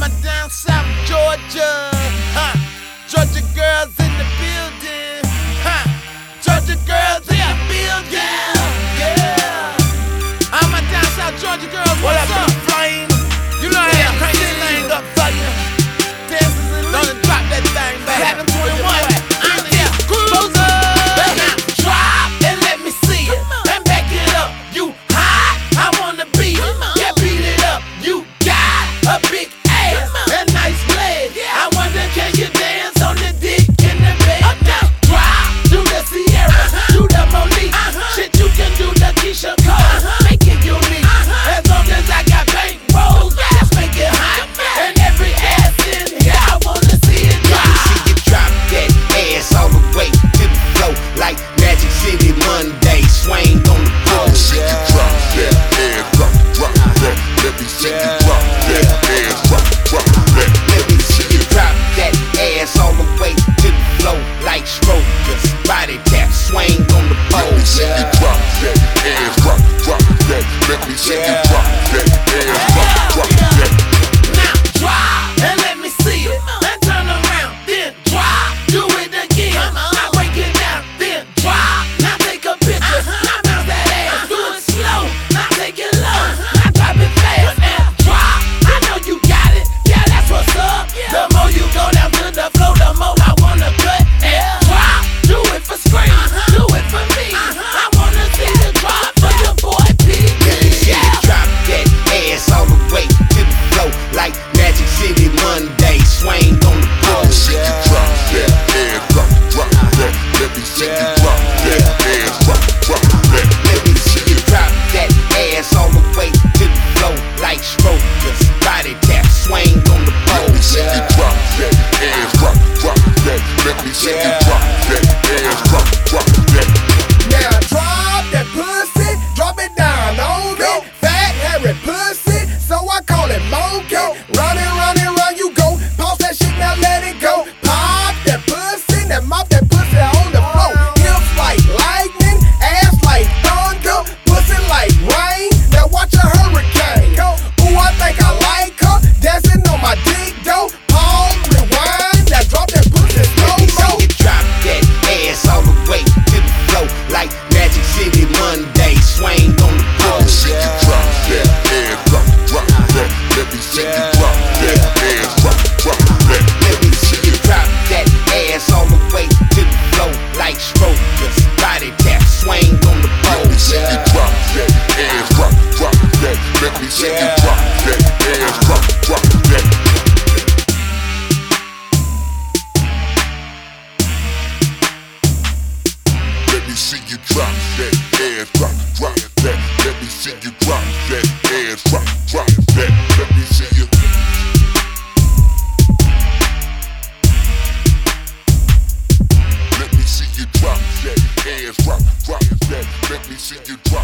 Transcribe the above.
I'm a down south Georgia, Georgia girls in the building, Georgia girls in the building, yeah. I'm a down south Georgia girls, what's up? Flame? You know I have crazy City. thing up for you. Dancers and don't drop that thing back. Platinum 21. I'm here, cruiser. Now drop and let me see it. Then back it up. You hot? I wanna beat it. Yeah, beat it up. You got a big ass and nice legs. I wonder can you dance on the dick in the bed? Now drop, do the Sierra, do the Monique. Shit, you can do the Keisha Cole. Make it unique. As long as I got bankroll, just make it hot. And every ass in here, I wanna see it drop. Let me see you drop that ass all the way to the floor like Magic City Monday. Swing on the pole. Let me see you drop that ass, drop that. Let me see you drop that ass, drop that. Let me see you drop that ass all the way to the floor like strokers. Body tap, swing on the pole. Let me see you drop that ass, drop that. Let me see you drop that ass, drop that. Now drop and let me see it. Then turn around, then drop. Do it again. Now break it down, then drop. Now take a picture. Now bounce that ass. Do it slow. Now take it low. Now drop it fast and drop. I know you got it. Yeah, that's what's up. The more you go down to the floor, the more I wanna cut and drop. Do it for scream. Do it for me. I wanna see the drop for your boy P. Let me see you drop that ass all the way to the floor like Magic City Monday. Swing on the pole. Let me see you drop that ass, drop that. Let me see you drop that ass, drop that. Let me see you drop that ass all the way to the floor like strokers. Body tap, swing on the pole. Let me see you drop that ass, drop that. Let me see you drop that ass, drop that. Now drop that pussy, drop it down on me. Fat hairy pussy, so I call it monkey. Run, you go. Pause that shit, now let it go. Pop that pussy, now mop that pussy on the floor. Hips like lightning, ass like thunder, pussy like rain. Now watch a hurricane. Ooh, I think I like her, dancing on my dick though. Pause, rewind, now drop that pussy slow Let me see mo. you drop that ass all the way to the floor like Magic City Monday. Swing on the pole. Let me see you drop that ass, drop that. Let me see you drop that ass, drop that. Let me see you drop that ass all the way to the floor like strokers. Body tap, swing on the pole. Let me see you drop that ass, drop that. Let me see you drop that ass, drop that. Let me see you drop that ass, drop that. Let me see you drop that ass, drop that. Let me see you. Let me see you drop that ass, drop that. Let me see you drop.